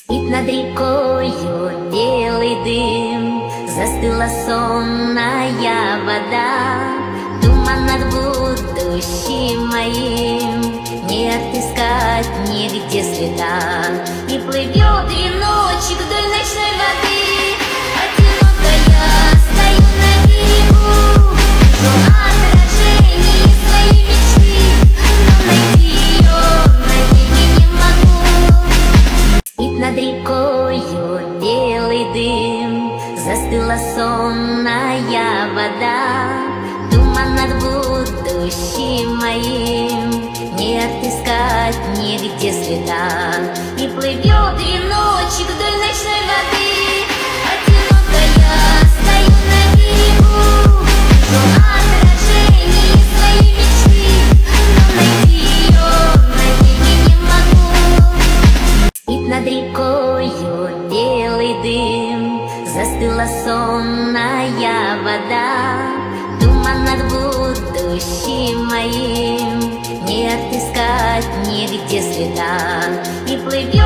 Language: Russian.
Спит над рекою белый дым, застыла сонная вода. Туман над будущим моим, не отыскать нигде следа. И плывет веночек вдоль ночной воды. Одинокая стою на берегу, жду отражений своей мечты, но найти ее на береге не могу. Спит над рекою белый дым, застыла сонная вода. Туман над будущим моим, не отыскать нигде следа. И плывет веночек вдоль ночной воды. Одинокая стою на берегу, жду отражений своей мечты, но найти ее на береге не могу. Спит над рекою белый дым, застыла сонная вода. Туман над будущим моим, не отыскать нигде следа. И плывет